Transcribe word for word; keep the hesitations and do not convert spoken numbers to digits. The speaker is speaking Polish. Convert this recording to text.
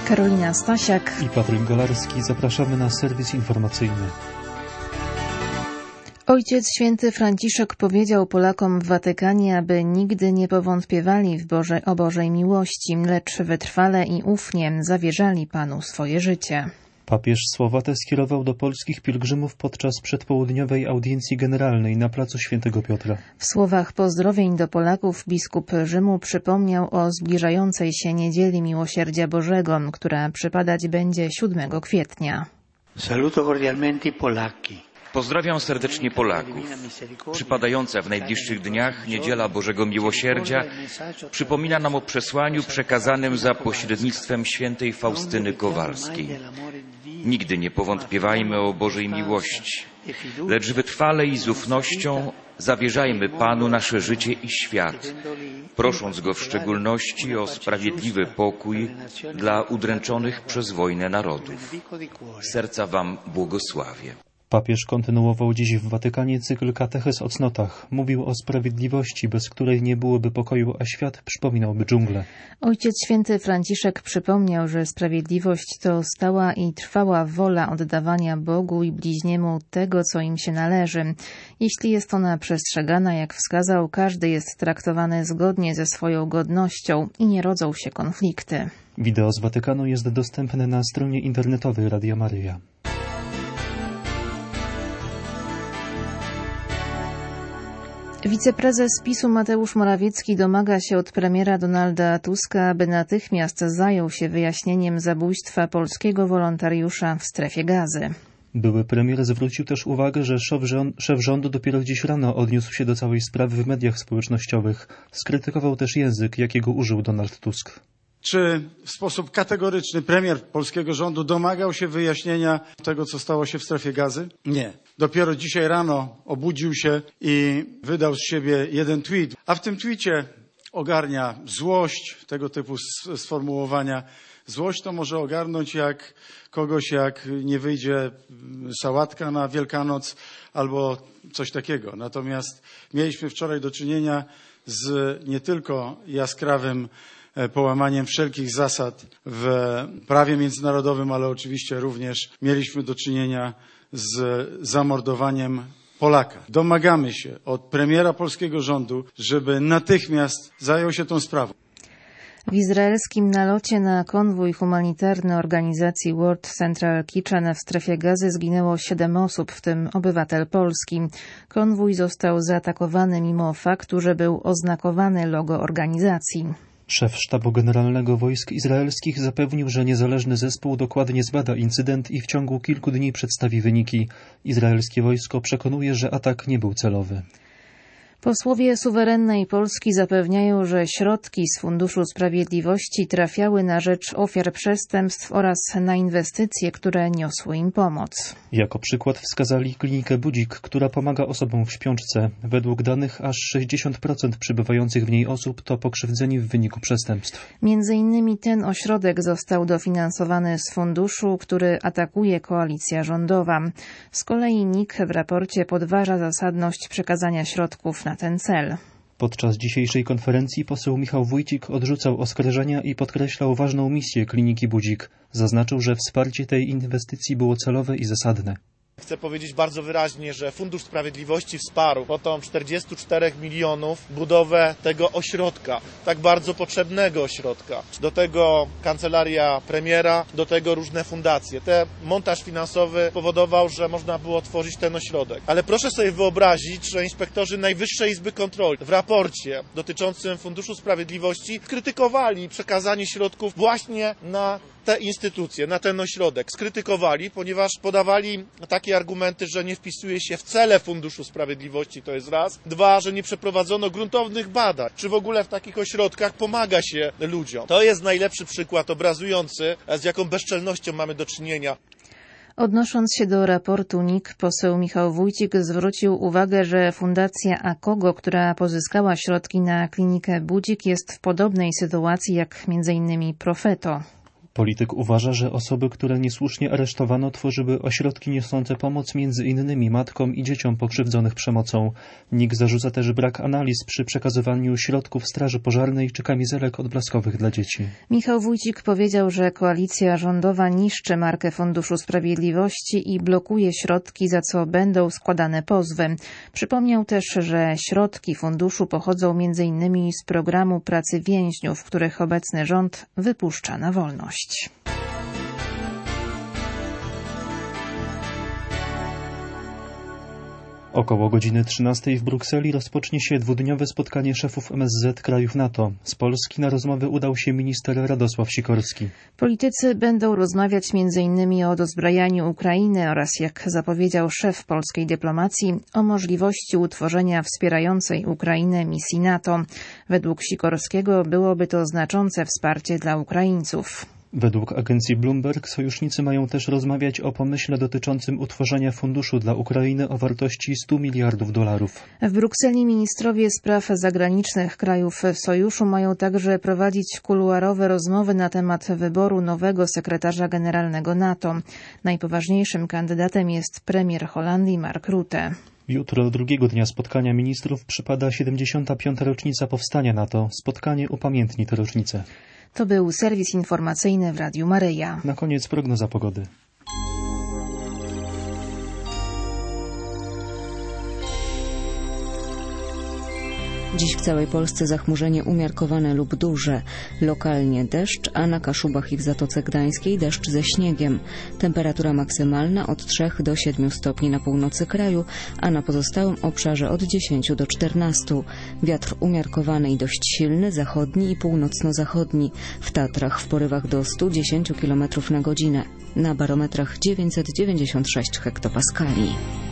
Karolina Stasiak i Patryk Golarski. Zapraszamy na serwis informacyjny. Ojciec Święty Franciszek powiedział Polakom w Watykanie, aby nigdy nie powątpiewali w Boże, o Bożej miłości, lecz wytrwale i ufnie zawierzali Panu swoje życie. Papież słowa te skierował do polskich pielgrzymów podczas przedpołudniowej audiencji generalnej na placu Świętego Piotra. W słowach pozdrowień do Polaków biskup Rzymu przypomniał o zbliżającej się Niedzieli Miłosierdzia Bożego, która przypadać będzie siódmego kwietnia. Saluto cordialmente i Polaki. Pozdrawiam serdecznie Polaków. Przypadająca w najbliższych dniach Niedziela Bożego Miłosierdzia przypomina nam o przesłaniu przekazanym za pośrednictwem świętej Faustyny Kowalskiej. Nigdy nie powątpiewajmy o Bożej miłości, lecz wytrwale i z ufnością zawierzajmy Panu nasze życie i świat, prosząc Go w szczególności o sprawiedliwy pokój dla udręczonych przez wojnę narodów. Serca Wam błogosławię. Papież kontynuował dziś w Watykanie cykl katechez o cnotach. Mówił o sprawiedliwości, bez której nie byłoby pokoju, a świat przypominałby dżunglę. Ojciec Święty Franciszek przypomniał, że sprawiedliwość to stała i trwała wola oddawania Bogu i bliźniemu tego, co im się należy. Jeśli jest ona przestrzegana, jak wskazał, każdy jest traktowany zgodnie ze swoją godnością i nie rodzą się konflikty. Wideo z Watykanu jest dostępne na stronie internetowej Radia Maryja. Wiceprezes PiS-u Mateusz Morawiecki domaga się od premiera Donalda Tuska, aby natychmiast zajął się wyjaśnieniem zabójstwa polskiego wolontariusza w Strefie Gazy. Były premier zwrócił też uwagę, że szef, rząd, szef rządu dopiero dziś rano odniósł się do całej sprawy w mediach społecznościowych. Skrytykował też język, jakiego użył Donald Tusk. Czy w sposób kategoryczny premier polskiego rządu domagał się wyjaśnienia tego, co stało się w Strefie Gazy? Nie. Dopiero dzisiaj rano obudził się i wydał z siebie jeden tweet, a w tym tweetie ogarnia złość, tego typu sformułowania. Złość to może ogarnąć jak kogoś, jak nie wyjdzie sałatka na Wielkanoc albo coś takiego. Natomiast mieliśmy wczoraj do czynienia z nie tylko jaskrawym połamaniem wszelkich zasad w prawie międzynarodowym, ale oczywiście również mieliśmy do czynienia z zamordowaniem Polaka. Domagamy się od premiera polskiego rządu, żeby natychmiast zajął się tą sprawą. W izraelskim nalocie na konwój humanitarny organizacji World Central Kitchen w Strefie Gazy zginęło siedem osób, w tym obywatel Polski. Konwój został zaatakowany mimo faktu, że był oznakowany logo organizacji. Szef Sztabu Generalnego Wojsk Izraelskich zapewnił, że niezależny zespół dokładnie zbada incydent i w ciągu kilku dni przedstawi wyniki. Izraelskie wojsko przekonuje, że atak nie był celowy. Posłowie suwerennej Polski zapewniają, że środki z Funduszu Sprawiedliwości trafiały na rzecz ofiar przestępstw oraz na inwestycje, które niosły im pomoc. Jako przykład wskazali klinikę Budzik, która pomaga osobom w śpiączce. Według danych aż sześćdziesiąt procent przybywających w niej osób to pokrzywdzeni w wyniku przestępstw. Między innymi ten ośrodek został dofinansowany z funduszu, który atakuje koalicja rządowa. Z kolei N I K w raporcie podważa zasadność przekazania środków na ten cel. Podczas dzisiejszej konferencji poseł Michał Wójcik odrzucał oskarżenia i podkreślał ważną misję kliniki Budzik. Zaznaczył, że wsparcie tej inwestycji było celowe i zasadne. Chcę powiedzieć bardzo wyraźnie, że Fundusz Sprawiedliwości wsparł kwotą czterdzieści cztery milionów budowę tego ośrodka, tak bardzo potrzebnego ośrodka. Do tego kancelaria premiera, do tego różne fundacje. Ten montaż finansowy powodował, że można było tworzyć ten ośrodek. Ale proszę sobie wyobrazić, że inspektorzy Najwyższej Izby Kontroli w raporcie dotyczącym Funduszu Sprawiedliwości skrytykowali przekazanie środków właśnie na te instytucje, na ten ośrodek. Skrytykowali, ponieważ podawali takie argumenty, że nie wpisuje się w cele Funduszu Sprawiedliwości, to jest raz. Dwa, że nie przeprowadzono gruntownych badań, czy w ogóle w takich ośrodkach pomaga się ludziom. To jest najlepszy przykład obrazujący, z jaką bezczelnością mamy do czynienia. Odnosząc się do raportu N I K, poseł Michał Wójcik zwrócił uwagę, że Fundacja Akogo, która pozyskała środki na klinikę Budzik, jest w podobnej sytuacji jak między innymi Profeto. Polityk uważa, że osoby, które niesłusznie aresztowano, tworzyły ośrodki niosące pomoc między innymi matkom i dzieciom pokrzywdzonych przemocą. N I K zarzuca też brak analiz przy przekazywaniu środków straży pożarnej czy kamizelek odblaskowych dla dzieci. Michał Wójcik powiedział, że koalicja rządowa niszczy markę Funduszu Sprawiedliwości i blokuje środki, za co będą składane pozwy. Przypomniał też, że środki funduszu pochodzą między innymi z programu pracy więźniów, których obecny rząd wypuszcza na wolność. Około godziny trzynastej w Brukseli rozpocznie się dwudniowe spotkanie szefów M S Z krajów NATO. Z Polski na rozmowy udał się minister Radosław Sikorski. Politycy będą rozmawiać między innymi o dozbrajaniu Ukrainy oraz, jak zapowiedział szef polskiej dyplomacji, o możliwości utworzenia wspierającej Ukrainę misji NATO. Według Sikorskiego byłoby to znaczące wsparcie dla Ukraińców. Według agencji Bloomberg sojusznicy mają też rozmawiać o pomyśle dotyczącym utworzenia funduszu dla Ukrainy o wartości stu miliardów dolarów. W Brukseli ministrowie spraw zagranicznych krajów sojuszu mają także prowadzić kuluarowe rozmowy na temat wyboru nowego sekretarza generalnego NATO. Najpoważniejszym kandydatem jest premier Holandii Mark Rutte. Jutro, drugiego dnia spotkania ministrów, przypada siedemdziesiąta piąta rocznica powstania NATO. Spotkanie upamiętni tę rocznicę. To był serwis informacyjny w Radiu Maryja. Na koniec prognoza pogody. Dziś w całej Polsce zachmurzenie umiarkowane lub duże. Lokalnie deszcz, a na Kaszubach i w Zatoce Gdańskiej deszcz ze śniegiem. Temperatura maksymalna od trzech do siedmiu stopni na północy kraju, a na pozostałym obszarze od dziesięciu do czternastu. Wiatr umiarkowany i dość silny, zachodni i północno-zachodni. W Tatrach w porywach do stu dziesięciu kilometrów na godzinę. Na barometrach dziewięćset dziewięćdziesiąt sześć hektopaskali.